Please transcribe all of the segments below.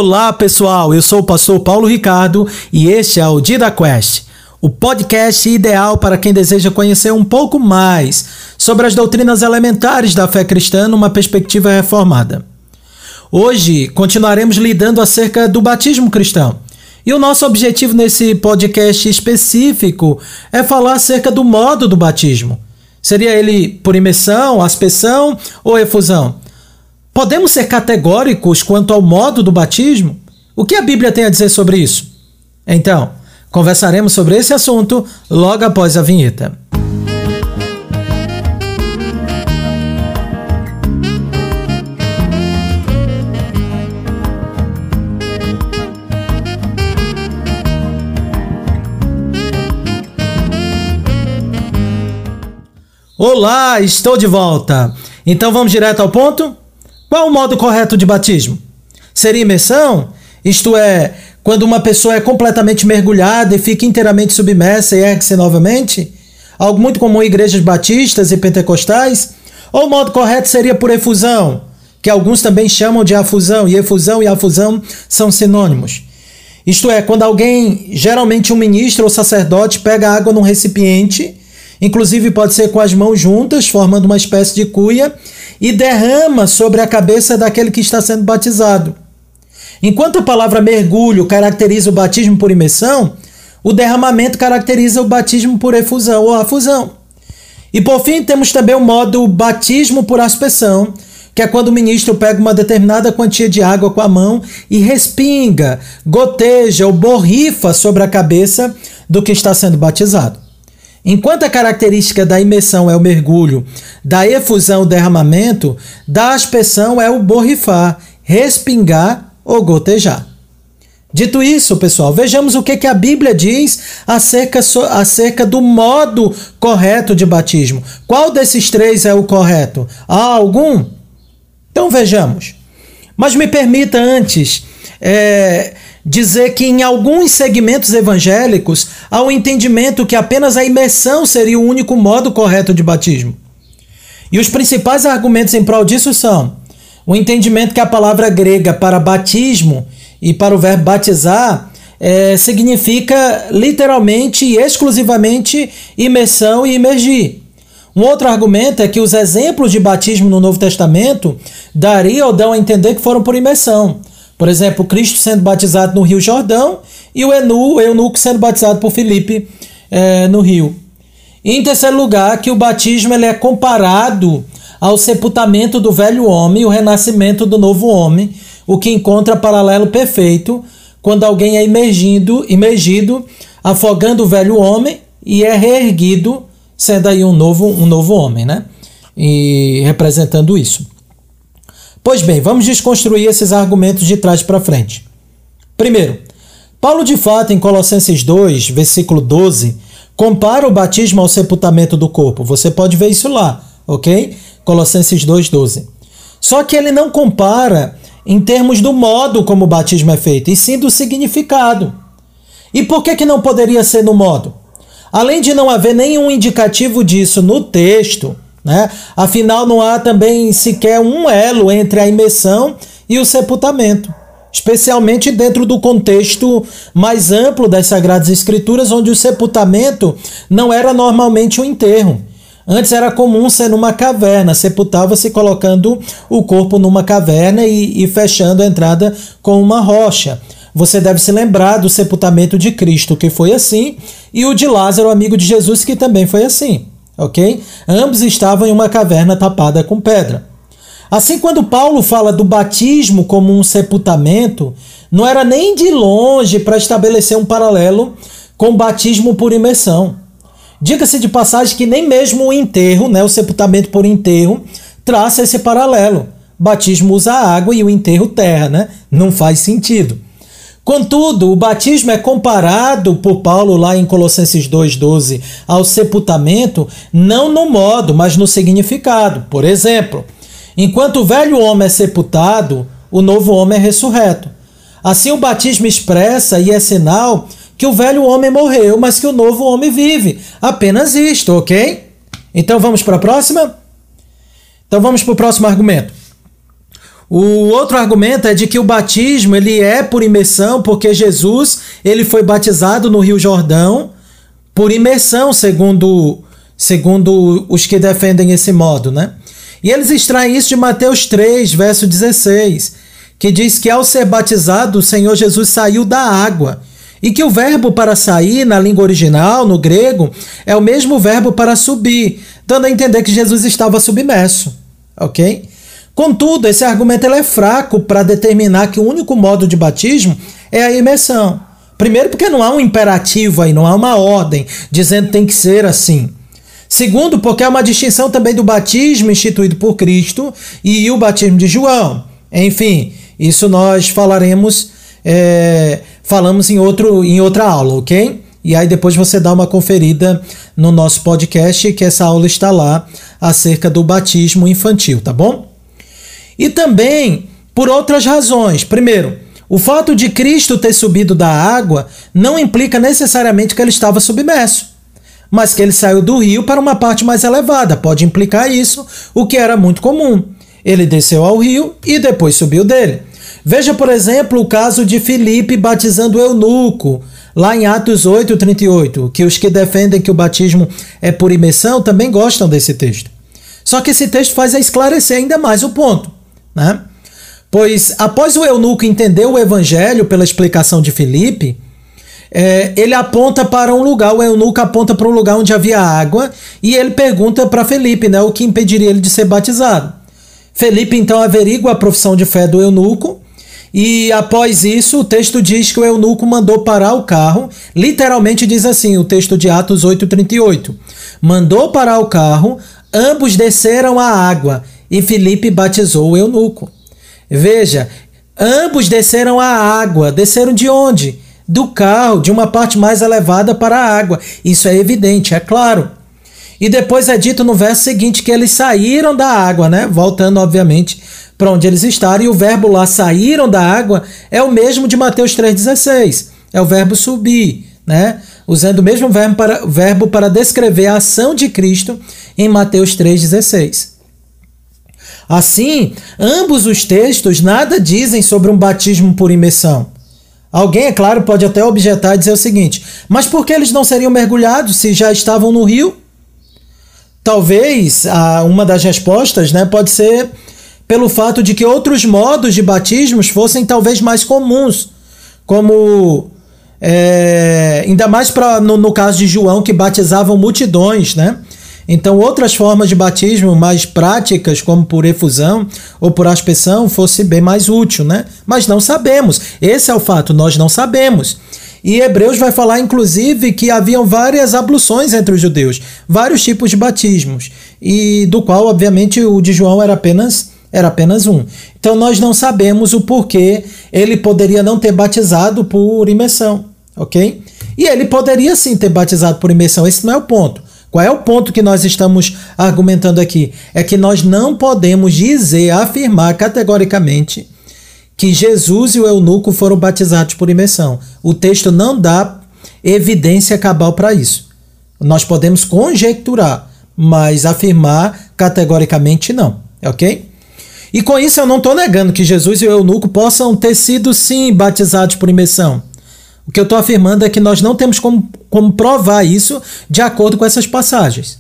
Olá pessoal, eu sou o pastor Paulo Ricardo e este é o DidaQuest, o podcast ideal para quem deseja conhecer um pouco mais sobre as doutrinas elementares da fé cristã numa perspectiva reformada. Hoje continuaremos lidando acerca do batismo cristão. E o nosso objetivo nesse podcast específico é falar acerca do modo do batismo. Seria ele por imersão, aspersão ou efusão? Podemos ser categóricos quanto ao modo do batismo? O que a Bíblia tem a dizer sobre isso? Então, conversaremos sobre esse assunto logo após a vinheta. Olá, estou de volta. Então vamos direto ao ponto? Qual o modo correto de batismo? Seria imersão? Isto é, quando uma pessoa é completamente mergulhada e fica inteiramente submersa e ergue-se novamente? Algo muito comum em igrejas batistas e pentecostais? Ou o modo correto seria por efusão, que alguns também chamam de afusão, e efusão e afusão são sinônimos. Isto é, quando alguém, geralmente um ministro ou sacerdote, pega água num recipiente, inclusive pode ser com as mãos juntas, formando uma espécie de cuia, e derrama sobre a cabeça daquele que está sendo batizado. Enquanto a palavra mergulho caracteriza o batismo por imersão, o derramamento caracteriza o batismo por efusão ou afusão. E por fim, temos também o modo batismo por aspersão, que é quando o ministro pega uma determinada quantia de água com a mão e respinga, goteja ou borrifa sobre a cabeça do que está sendo batizado. Enquanto a característica da imersão é o mergulho, da efusão o derramamento, da aspersão é o borrifar, respingar ou gotejar. Dito isso, pessoal, vejamos o que a Bíblia diz acerca do modo correto de batismo. Qual desses três é o correto? Há algum? Então vejamos. Mas me permita antes dizer que em alguns segmentos evangélicos há o entendimento que apenas a imersão seria o único modo correto de batismo. E os principais argumentos em prol disso são o entendimento que a palavra grega para batismo e para o verbo batizar significa literalmente e exclusivamente imersão e imergir. Um outro argumento é que os exemplos de batismo no Novo Testamento dão a entender que foram por imersão. Por exemplo, Cristo sendo batizado no Rio Jordão e o eunuco sendo batizado por Filipe no rio. E em terceiro lugar, que o batismo ele é comparado ao sepultamento do velho homem e o renascimento do novo homem, o que encontra paralelo perfeito quando alguém é imergido, afogando o velho homem e é reerguido, sendo aí um novo homem, né? E representando isso. Pois bem, vamos desconstruir esses argumentos de trás para frente. Primeiro, Paulo de fato em Colossenses 2, versículo 12, compara o batismo ao sepultamento do corpo. Você pode ver isso lá, ok? Colossenses 2, 12. Só que ele não compara em termos do modo como o batismo é feito, e sim do significado. E por que não poderia ser no modo? Além de não haver nenhum indicativo disso no texto, né? Afinal, não há também sequer um elo entre a imersão e o sepultamento, especialmente dentro do contexto mais amplo das Sagradas Escrituras, onde o sepultamento não era normalmente um enterro. Antes era comum ser numa caverna, sepultava-se colocando o corpo numa caverna e fechando a entrada com uma rocha. Você deve se lembrar do sepultamento de Cristo, que foi assim, e o de Lázaro, amigo de Jesus, que também foi assim. Ok? Ambos estavam em uma caverna tapada com pedra. Assim, quando Paulo fala do batismo como um sepultamento, não era nem de longe para estabelecer um paralelo com o batismo por imersão. Diga-se de passagem que nem mesmo o enterro, né, o sepultamento por enterro, traça esse paralelo. Batismo usa água e o enterro terra, né? Não faz sentido. Contudo, o batismo é comparado por Paulo lá em Colossenses 2,12 ao sepultamento, não no modo, mas no significado. Por exemplo, enquanto o velho homem é sepultado, o novo homem é ressurreto. Assim, o batismo expressa e é sinal que o velho homem morreu, mas que o novo homem vive. Apenas isto, ok? Então vamos para a próxima? Então vamos para o próximo argumento. O outro argumento é de que o batismo ele é por imersão, porque Jesus ele foi batizado no Rio Jordão por imersão, segundo os que defendem esse modo, né? E eles extraem isso de Mateus 3, verso 16, que diz que ao ser batizado, o Senhor Jesus saiu da água, e que o verbo para sair, na língua original, no grego, é o mesmo verbo para subir, dando a entender que Jesus estava submerso, ok? Contudo, esse argumento ele é fraco para determinar que o único modo de batismo é a imersão. Primeiro, porque não há um imperativo aí, não há uma ordem dizendo que tem que ser assim. Segundo, porque há uma distinção também do batismo instituído por Cristo e o batismo de João. Enfim, isso nós falamos em outra aula, ok? E aí depois você dá uma conferida no nosso podcast, que essa aula está lá, acerca do batismo infantil, tá bom? E também por outras razões. Primeiro, o fato de Cristo ter subido da água não implica necessariamente que ele estava submerso, mas que ele saiu do rio para uma parte mais elevada. Pode implicar isso, o que era muito comum. Ele desceu ao rio e depois subiu dele. Veja, por exemplo, o caso de Filipe batizando o eunuco, lá em Atos 8:38, que os que defendem que o batismo é por imersão também gostam desse texto. Só que esse texto faz esclarecer ainda mais o ponto, né? Pois após o eunuco entender o evangelho pela explicação de Filipe, ele aponta para um lugar, o eunuco aponta para um lugar onde havia água e ele pergunta para Filipe, né, o que impediria ele de ser batizado. Filipe então averigua a profissão de fé do eunuco e após isso o texto diz que o eunuco mandou parar o carro, literalmente diz assim, o texto de Atos 8:38, mandou parar o carro, ambos desceram à água e Filipe batizou o eunuco. Veja, ambos desceram à água. Desceram de onde? Do carro, de uma parte mais elevada para a água. Isso é evidente, é claro. E depois é dito no verso seguinte que eles saíram da água, né? Voltando, obviamente, para onde eles estaram. E o verbo lá, saíram da água, é o mesmo de Mateus 3,16. É o verbo subir, né? Usando o mesmo verbo para descrever a ação de Cristo em Mateus 3,16. Assim, ambos os textos nada dizem sobre um batismo por imersão. Alguém, é claro, pode até objetar e dizer o seguinte, mas por que eles não seriam mergulhados se já estavam no rio? Talvez uma das respostas, né, pode ser pelo fato de que outros modos de batismos fossem talvez mais comuns, como ainda mais no caso de João, que batizavam multidões, né? Então outras formas de batismo mais práticas, como por efusão ou por aspersão, fosse bem mais útil, né? Mas não sabemos, esse é o fato, nós não sabemos. E Hebreus vai falar inclusive que haviam várias abluções entre os judeus, vários tipos de batismos, e do qual obviamente o de João era apenas um. Então nós não sabemos o porquê ele poderia não ter batizado por imersão, ok? E ele poderia sim ter batizado por imersão, esse não é o ponto. Qual é o ponto que nós estamos argumentando aqui? É que nós não podemos afirmar categoricamente que Jesus e o eunuco foram batizados por imersão. O texto não dá evidência cabal para isso. Nós podemos conjecturar, mas afirmar categoricamente não, ok? E com isso eu não estou negando que Jesus e o eunuco possam ter sido sim batizados por imersão. O que eu estou afirmando é que nós não temos como provar isso de acordo com essas passagens.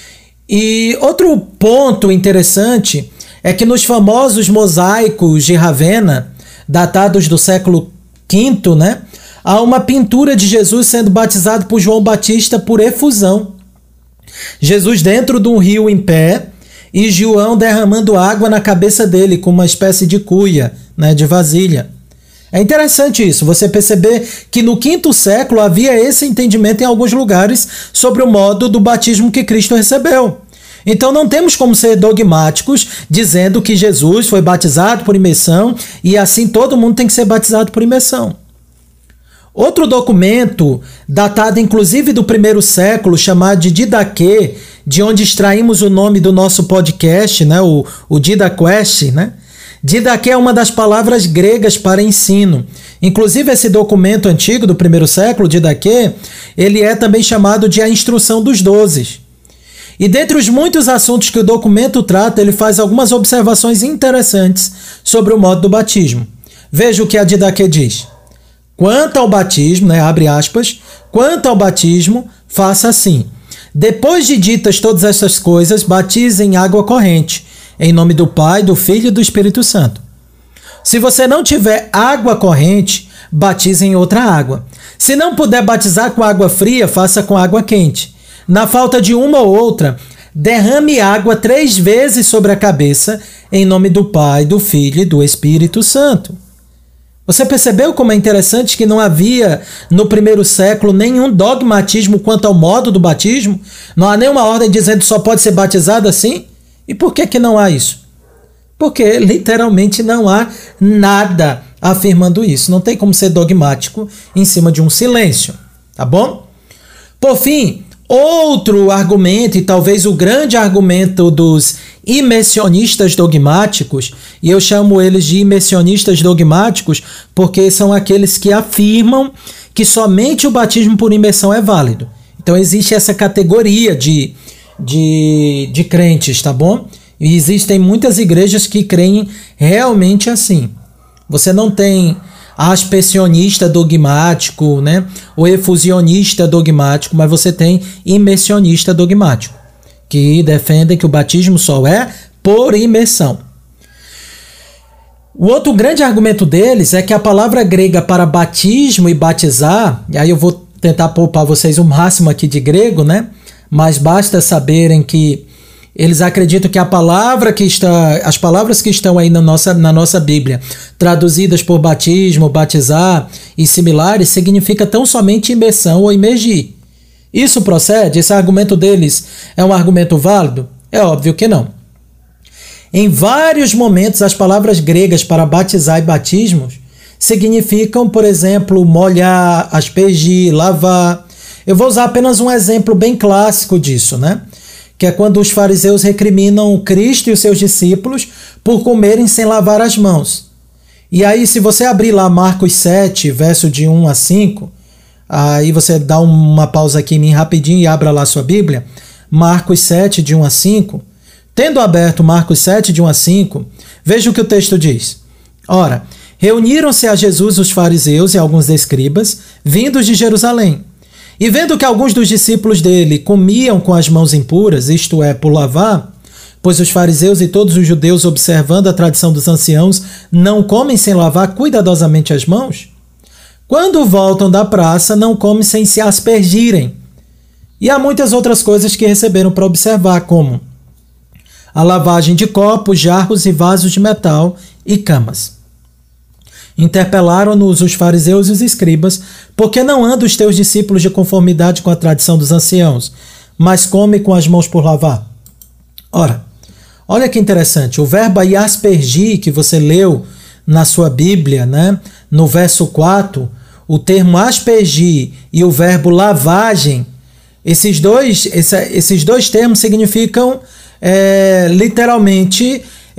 E outro ponto interessante é que nos famosos mosaicos de Ravenna, datados do século V, né, há uma pintura de Jesus sendo batizado por João Batista por efusão. Jesus dentro de um rio em pé e João derramando água na cabeça dele com uma espécie de cuia, né, de vasilha. É interessante isso, você perceber que no V século havia esse entendimento em alguns lugares sobre o modo do batismo que Cristo recebeu. Então não temos como ser dogmáticos dizendo que Jesus foi batizado por imersão e assim todo mundo tem que ser batizado por imersão. Outro documento, datado inclusive do I século, chamado de Didaquê, de onde extraímos o nome do nosso podcast, né, o Didaquest, né? Didaquê é uma das palavras gregas para ensino. Inclusive esse documento antigo do I século, Didaquê, ele é também chamado de a Instrução dos 12. E dentre os muitos assuntos que o documento trata, ele faz algumas observações interessantes sobre o modo do batismo. Veja o que a Didaquê diz. Quanto ao batismo, né, abre aspas, quanto ao batismo, faça assim. Depois de ditas todas essas coisas, batize em água corrente, em nome do Pai, do Filho e do Espírito Santo. Se você não tiver água corrente, batize em outra água. Se não puder batizar com água fria, faça com água quente. Na falta de uma ou outra, derrame água 3 vezes sobre a cabeça, em nome do Pai, do Filho e do Espírito Santo. Você percebeu como é interessante que não havia, no primeiro século, nenhum dogmatismo quanto ao modo do batismo? Não há nenhuma ordem dizendo que só pode ser batizado assim? E por que não há isso? Porque literalmente não há nada afirmando isso. Não tem como ser dogmático em cima de um silêncio, tá bom? Por fim, outro argumento, e talvez o grande argumento dos imersionistas dogmáticos, e eu chamo eles de imersionistas dogmáticos porque são aqueles que afirmam que somente o batismo por imersão é válido. Então existe essa categoria de crentes, tá bom? E existem muitas igrejas que creem realmente assim. Você não tem aspersionista dogmático, né? O efusionista dogmático, mas você tem imersionista dogmático, que defendem que o batismo só é por imersão. O outro grande argumento deles é que a palavra grega para batismo e batizar, e aí eu vou tentar poupar vocês o máximo aqui de grego, né? Mas basta saberem que eles acreditam que as palavras que estão aí na nossa Bíblia, traduzidas por batismo, batizar e similares, significa tão somente imersão ou imergir. Isso procede? Esse argumento deles é um argumento válido? É óbvio que não. Em vários momentos, as palavras gregas para batizar e batismos significam, por exemplo, molhar, aspergir, lavar. Eu vou usar apenas um exemplo bem clássico disso, né? Que é quando os fariseus recriminam Cristo e os seus discípulos por comerem sem lavar as mãos. E aí, se você abrir lá Marcos 7, verso de 1 a 5, aí você dá uma pausa aqui em mim rapidinho e abra lá sua Bíblia, Marcos 7, de 1 a 5. Tendo aberto Marcos 7, de 1 a 5, veja o que o texto diz. Ora, reuniram-se a Jesus os fariseus e alguns escribas, vindos de Jerusalém. E vendo que alguns dos discípulos dele comiam com as mãos impuras, isto é, por lavar, pois os fariseus e todos os judeus, observando a tradição dos anciãos, não comem sem lavar cuidadosamente as mãos, quando voltam da praça, não comem sem se aspergirem. E há muitas outras coisas que receberam para observar, como a lavagem de copos, jarros e vasos de metal e camas. Interpelaram-nos os fariseus e os escribas, porque não andam os teus discípulos de conformidade com a tradição dos anciãos, mas comem com as mãos por lavar? Ora, olha que interessante, o verbo aí aspergir, que você leu na sua Bíblia, né, no verso 4, o termo aspergir e o verbo lavagem, esses dois termos significam literalmente...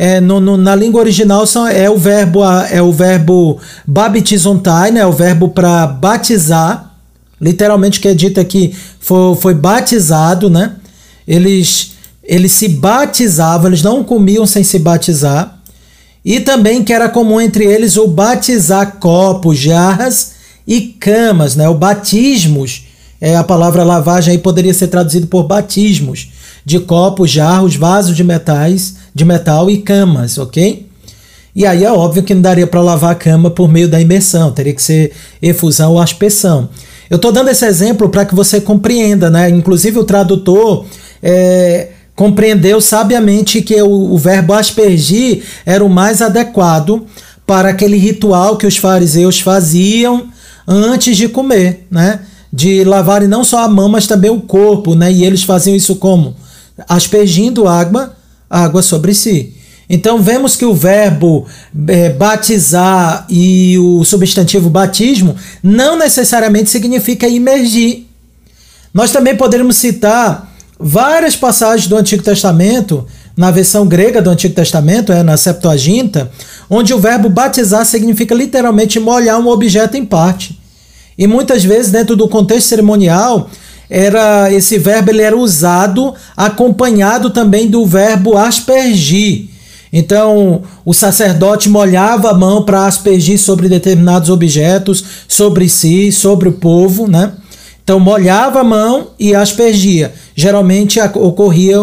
na língua original é o verbo baptizontai, né? É o verbo para batizar, literalmente que é dito aqui, foi batizado, né? Eles se batizavam, eles não comiam sem se batizar, e também que era comum entre eles o batizar copos, jarras e camas, né? O batismos, a palavra lavagem aí poderia ser traduzido por batismos, de copos, jarros, vasos de metal e camas, ok? E aí é óbvio que não daria para lavar a cama por meio da imersão, teria que ser efusão ou aspersão. Eu estou dando esse exemplo para que você compreenda, né? Inclusive o tradutor compreendeu sabiamente que o verbo aspergir era o mais adequado para aquele ritual que os fariseus faziam antes de comer, né? De lavarem não só a mão, mas também o corpo, né? E eles faziam isso como? Aspergindo água sobre si. Então vemos que o verbo batizar e o substantivo batismo não necessariamente significa imergir. Nós também poderíamos citar várias passagens do Antigo Testamento, na versão grega do Antigo Testamento, na Septuaginta, onde o verbo batizar significa literalmente molhar um objeto em parte. E muitas vezes, dentro do contexto cerimonial, esse verbo ele era usado acompanhado também do verbo aspergir. Então, o sacerdote molhava a mão para aspergir sobre determinados objetos, sobre si, sobre o povo, né? Então, molhava a mão e aspergia. Geralmente ocorria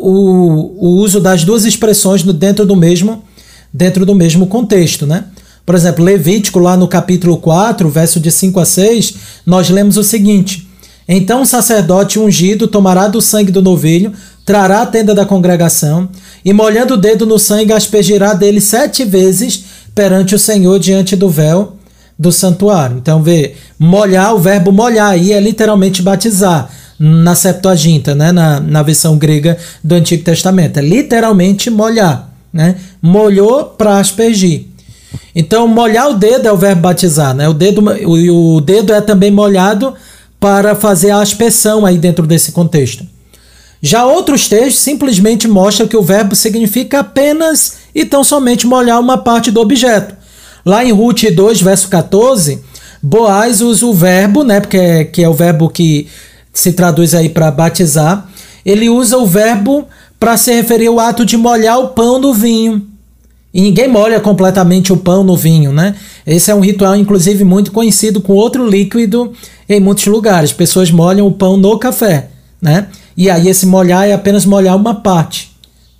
o uso das duas expressões dentro do mesmo contexto, né? Por exemplo, Levítico, lá no capítulo 4, verso de 5 a 6, nós lemos o seguinte: então o sacerdote ungido tomará do sangue do novilho, trará a tenda da congregação, e molhando o dedo no sangue, aspergirá dele 7 vezes perante o Senhor diante do véu do santuário. Então, molhar, o verbo molhar aí é literalmente batizar, na Septuaginta, né? na versão grega do Antigo Testamento. É literalmente molhar, né? Molhou para aspergir. Então, molhar o dedo é o verbo batizar, né? O dedo é também molhado para fazer a aspersão aí dentro desse contexto. Já outros textos simplesmente mostram que o verbo significa apenas e tão somente molhar uma parte do objeto. Lá em Ruth 2, verso 14, Boaz usa o verbo, né? Que é o verbo que se traduz aí para batizar. Ele usa o verbo para se referir ao ato de molhar o pão no vinho. E ninguém molha completamente o pão no vinho, né? Esse é um ritual, inclusive, muito conhecido com outro líquido em muitos lugares. Pessoas molham o pão no café, né? E aí esse molhar é apenas molhar uma parte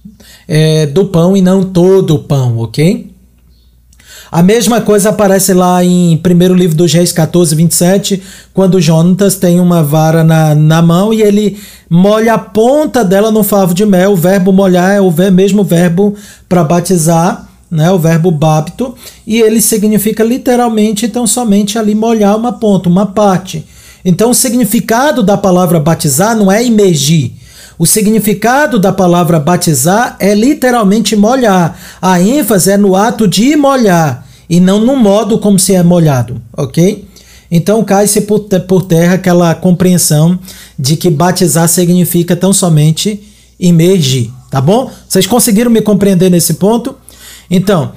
do pão e não todo o pão, ok? A mesma coisa aparece lá em 1º livro dos Reis 14, 27, quando Jonatas tem uma vara na mão e ele molha a ponta dela no favo de mel. O verbo molhar é o mesmo verbo para batizar, né? O verbo bapto, e ele significa literalmente, então, somente ali molhar uma ponta, uma parte. Então, o significado da palavra batizar não é imergir. O significado da palavra batizar é literalmente molhar. A ênfase é no ato de molhar e não no modo como se é molhado, ok? Então cai-se por terra aquela compreensão de que batizar significa tão somente imergir, tá bom? Vocês conseguiram me compreender nesse ponto? Então,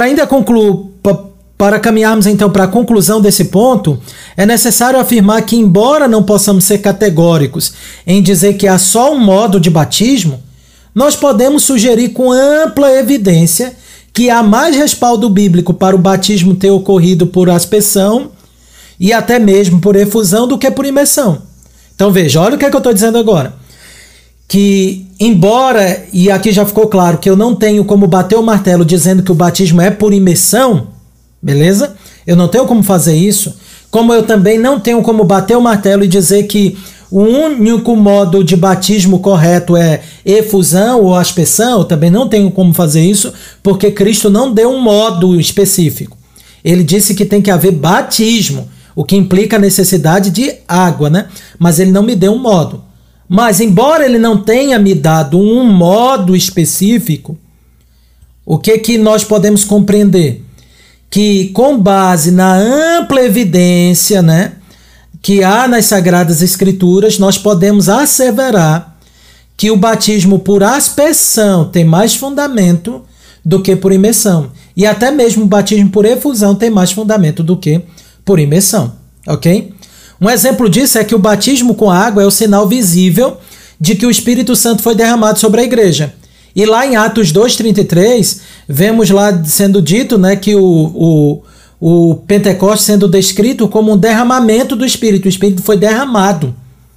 para caminharmos então para a conclusão desse ponto, é necessário afirmar que, embora não possamos ser categóricos em dizer que há só um modo de batismo, nós podemos sugerir com ampla evidência que há mais respaldo bíblico para o batismo ter ocorrido por aspersão e até mesmo por efusão do que por imersão. Então veja, olha o que é que eu estou dizendo agora. Que embora, e aqui já ficou claro, que eu não tenho como bater o martelo dizendo que o batismo é por imersão, beleza? Eu não tenho como fazer isso, como eu também não tenho como bater o martelo e dizer que o único modo de batismo correto é efusão ou aspersão. Eu também não tenho como fazer isso, porque Cristo não deu um modo específico. Ele disse que tem que haver batismo, o que implica a necessidade de água, né? Mas ele não me deu um modo. Mas, embora ele não tenha me dado um modo específico, o que nós podemos compreender? Que, com base na ampla evidência, né, que há nas Sagradas Escrituras, nós podemos asseverar que o batismo por aspersão tem mais fundamento do que por imersão. E até mesmo o batismo por efusão tem mais fundamento do que por imersão, ok? Um exemplo disso é que o batismo com água é o sinal visível de que o Espírito Santo foi derramado sobre a igreja. E lá em Atos 2,33, vemos lá sendo dito, né, que o Pentecostes sendo descrito como um derramamento do Espírito. O Espírito foi derramado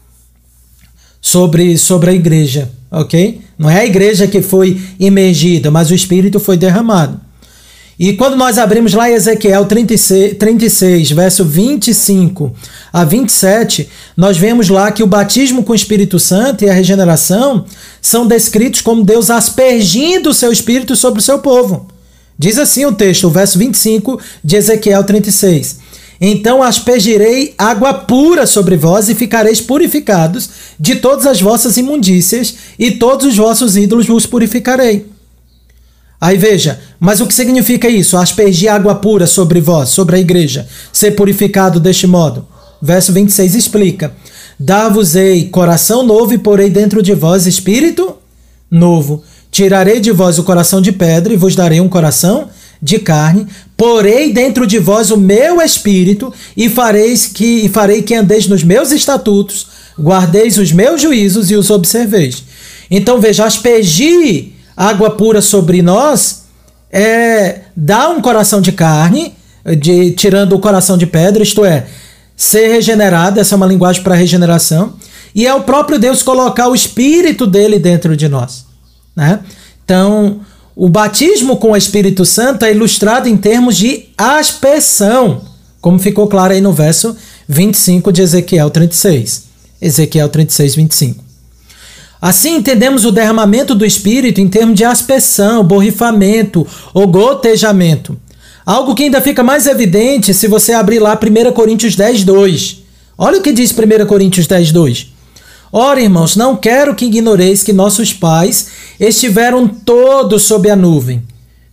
sobre a igreja, ok? Não é a igreja que foi imergida, mas o Espírito foi derramado. E quando nós abrimos lá em Ezequiel 36, verso 25 a 27, nós vemos lá que o batismo com o Espírito Santo e a regeneração são descritos como Deus aspergindo o seu Espírito sobre o seu povo. Diz assim o texto, o verso 25 de Ezequiel 36. Então aspergirei água pura sobre vós e ficareis purificados de todas as vossas imundícias e todos os vossos ídolos vos purificarei. Aí veja, mas o que significa isso? Aspergir água pura sobre vós, sobre a igreja, ser purificado deste modo. Verso 26 explica: dar-vos-ei coração novo e porei dentro de vós espírito novo. Tirarei de vós o coração de pedra e vos darei um coração de carne. Porei dentro de vós o meu espírito e farei que andeis nos meus estatutos, guardeis os meus juízos e os observeis. Então veja, aspergir água pura sobre nós é dar um coração de carne, tirando o coração de pedra, isto é, ser regenerado, essa é uma linguagem para regeneração, e é o próprio Deus colocar o Espírito dele dentro de nós, né? Então, o batismo com o Espírito Santo é ilustrado em termos de aspersão, como ficou claro aí no verso 25 de Ezequiel 36. Ezequiel 36, 25. Assim entendemos o derramamento do Espírito em termos de aspersão, borrifamento ou gotejamento. Algo que ainda fica mais evidente se você abrir lá 1 Coríntios 10, 2. Olha o que diz 1 Coríntios 10, 2. Ora, irmãos, não quero que ignoreis que nossos pais estiveram todos sob a nuvem,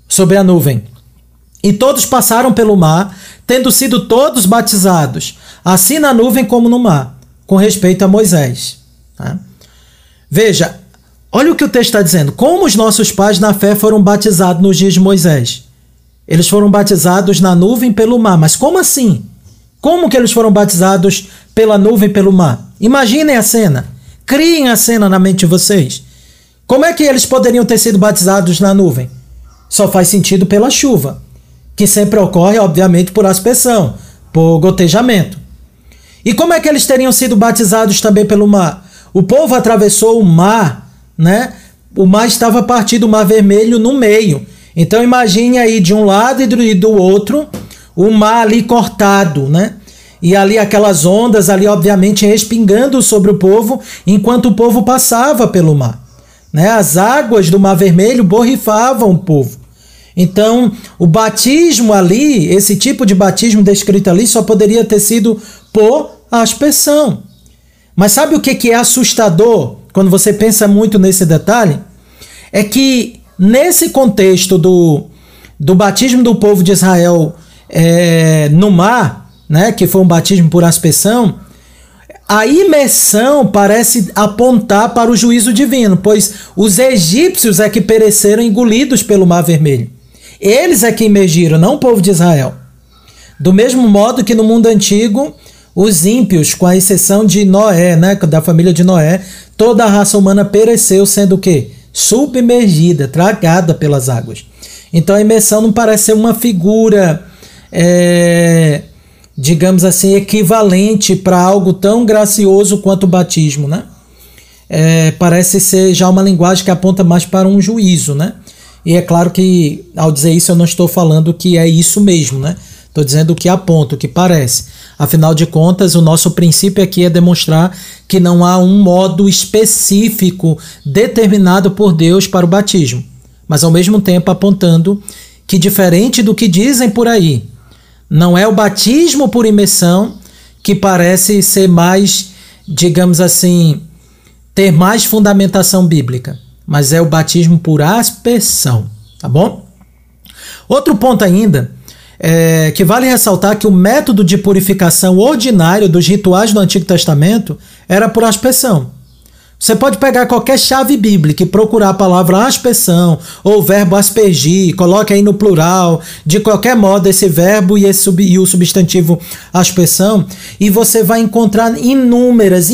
e todos passaram pelo mar, tendo sido todos batizados, assim na nuvem como no mar, com respeito a Moisés. Tá? Veja, olha o que o texto está dizendo. Como os nossos pais na fé foram batizados nos dias de Moisés? Eles foram batizados na nuvem pelo mar. Mas como assim? Como que eles foram batizados pela nuvem pelo mar? Imaginem a cena. Criem a cena na mente de vocês. Como é que eles poderiam ter sido batizados na nuvem? Só faz sentido pela chuva, que sempre ocorre, obviamente, por aspersão, por gotejamento. E como é que eles teriam sido batizados também pelo mar? O povo atravessou o mar, né? O mar estava partido, o mar vermelho no meio. Então imagine aí de um lado e do outro, o mar ali cortado, né? E ali aquelas ondas ali obviamente respingando sobre o povo, enquanto o povo passava pelo mar, né? As águas do mar vermelho borrifavam o povo. Então o batismo ali, esse tipo de batismo descrito ali, só poderia ter sido por aspersão. Mas sabe o que é assustador quando você pensa muito nesse detalhe? É que nesse contexto do batismo do povo de Israel no mar, né, que foi um batismo por aspersão, a imersão parece apontar para o juízo divino, pois os egípcios é que pereceram engolidos pelo mar vermelho. Eles é que imergiram, não o povo de Israel. Do mesmo modo que no mundo antigo, os ímpios, com a exceção de Noé, né, da família de Noé, toda a raça humana pereceu sendo o quê? Submergida, tragada pelas águas. Então a imersão não parece ser uma figura, digamos assim, equivalente para algo tão gracioso quanto o batismo, né? Parece ser já uma linguagem que aponta mais para um juízo, né? E é claro que ao dizer isso eu não estou falando que é isso mesmo, né? Estou dizendo o que aponta, o que parece. Afinal de contas, o nosso princípio aqui é demonstrar que não há um modo específico determinado por Deus para o batismo, mas ao mesmo tempo apontando que, diferente do que dizem por aí, não é o batismo por imersão que parece ser mais, digamos assim, ter mais fundamentação bíblica, mas é o batismo por aspersão, tá bom? Outro ponto ainda que vale ressaltar que o método de purificação ordinário dos rituais do Antigo Testamento era por aspersão. Você pode pegar qualquer chave bíblica e procurar a palavra aspersão ou o verbo aspergir, coloque aí no plural, de qualquer modo esse verbo e o substantivo aspersão, e você vai encontrar inúmeras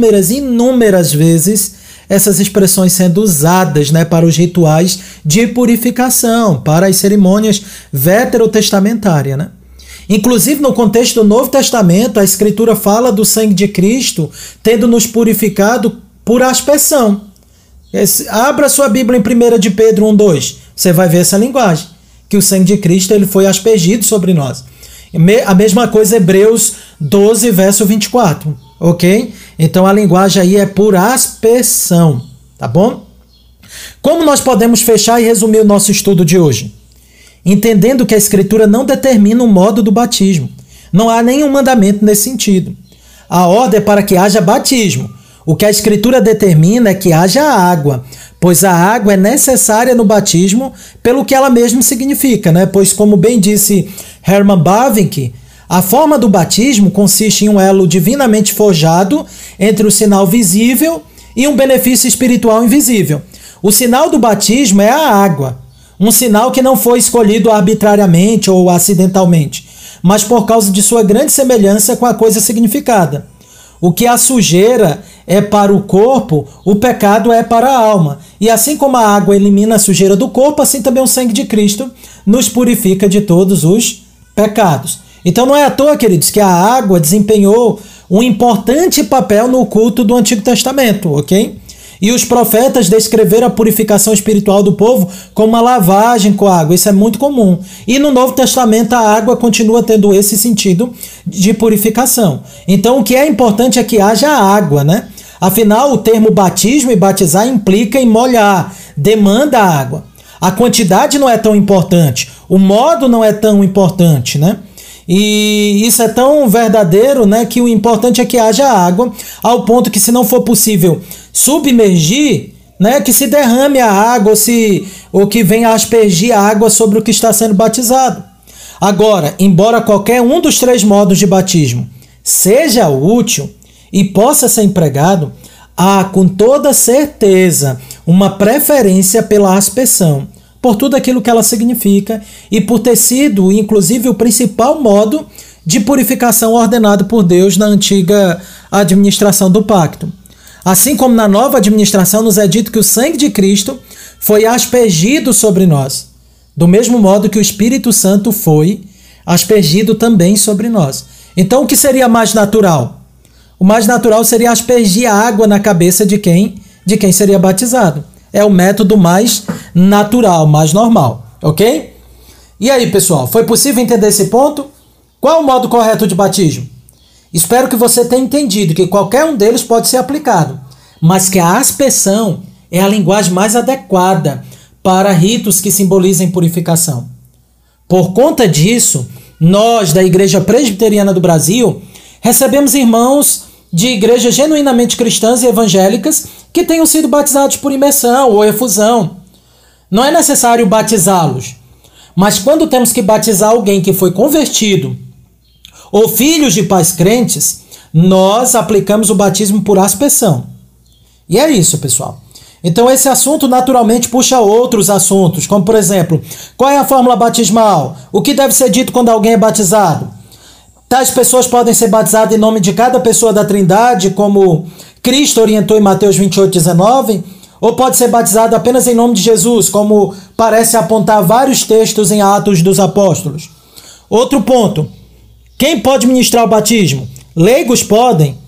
vezes essas expressões sendo usadas, né, para os rituais de purificação, para as cerimônias veterotestamentárias, né? Inclusive no contexto do Novo Testamento, a Escritura fala do sangue de Cristo tendo nos purificado por aspersão. Abra sua Bíblia em 1 de Pedro 1,2, você vai ver essa linguagem, que o sangue de Cristo ele foi aspergido sobre nós. A mesma coisa Hebreus 12, verso 24. Ok? Então a linguagem aí é por aspersão, tá bom? Como nós podemos fechar e resumir o nosso estudo de hoje? Entendendo que a Escritura não determina o modo do batismo. Não há nenhum mandamento nesse sentido. A ordem é para que haja batismo. O que a Escritura determina é que haja água, pois a água é necessária no batismo pelo que ela mesma significa, né? Pois, como bem disse Herman Bavinck, a forma do batismo consiste em um elo divinamente forjado entre o sinal visível e um benefício espiritual invisível. O sinal do batismo é a água, um sinal que não foi escolhido arbitrariamente ou acidentalmente, mas por causa de sua grande semelhança com a coisa significada. O que a sujeira é para o corpo, o pecado é para a alma. E assim como a água elimina a sujeira do corpo, assim também o sangue de Cristo nos purifica de todos os pecados. Então não é à toa, queridos, que a água desempenhou um importante papel no culto do Antigo Testamento, ok? E os profetas descreveram a purificação espiritual do povo como uma lavagem com água. Isso é muito comum. E no Novo Testamento a água continua tendo esse sentido de purificação. Então o que é importante é que haja água, né? Afinal, o termo batismo e batizar implica em molhar, demanda água. A quantidade não é tão importante, o modo não é tão importante, né? E isso é tão verdadeiro, né, que o importante é que haja água, ao ponto que, se não for possível submergir, né, que se derrame a água ou que venha aspergir a água sobre o que está sendo batizado. Agora, embora qualquer um dos 3 modos de batismo seja útil e possa ser empregado, há com toda certeza uma preferência pela aspersão, por tudo aquilo que ela significa e por ter sido, inclusive, o principal modo de purificação ordenado por Deus na antiga administração do pacto. Assim como na nova administração nos é dito que o sangue de Cristo foi aspergido sobre nós, do mesmo modo que o Espírito Santo foi aspergido também sobre nós. Então, o que seria mais natural? O mais natural seria aspergir água na cabeça de quem seria batizado. É o método mais natural, mais normal, ok? E aí, pessoal, foi possível entender esse ponto? Qual o modo correto de batismo? Espero que você tenha entendido que qualquer um deles pode ser aplicado, mas que a aspersão é a linguagem mais adequada para ritos que simbolizem purificação. Por conta disso, nós, da Igreja Presbiteriana do Brasil, recebemos irmãos de igrejas genuinamente cristãs e evangélicas que tenham sido batizados por imersão ou efusão. Não é necessário batizá-los, mas quando temos que batizar alguém que foi convertido ou filhos de pais crentes, nós aplicamos o batismo por aspersão. E é isso, pessoal. Então esse assunto naturalmente puxa outros assuntos, como por exemplo, qual é a fórmula batismal? O que deve ser dito quando alguém é batizado? Tais pessoas podem ser batizadas em nome de cada pessoa da Trindade, como Cristo orientou em Mateus 28:19, ou pode ser batizado apenas em nome de Jesus, como parece apontar vários textos em Atos dos Apóstolos. Outro ponto, quem pode ministrar o batismo? Leigos podem.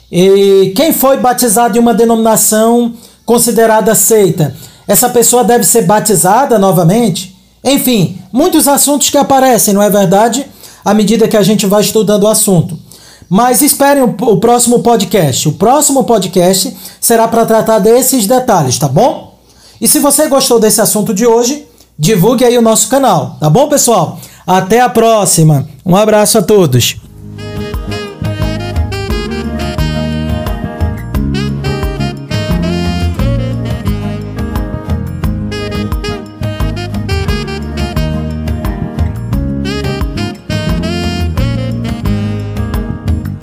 E quem foi batizado em uma denominação considerada seita, essa pessoa deve ser batizada novamente? Enfim, muitos assuntos que aparecem, não é verdade? À medida que a gente vai estudando o assunto. Mas esperem o próximo podcast. O próximo podcast será para tratar desses detalhes, tá bom? E se você gostou desse assunto de hoje, divulgue aí o nosso canal, tá bom, pessoal? Até a próxima. Um abraço a todos.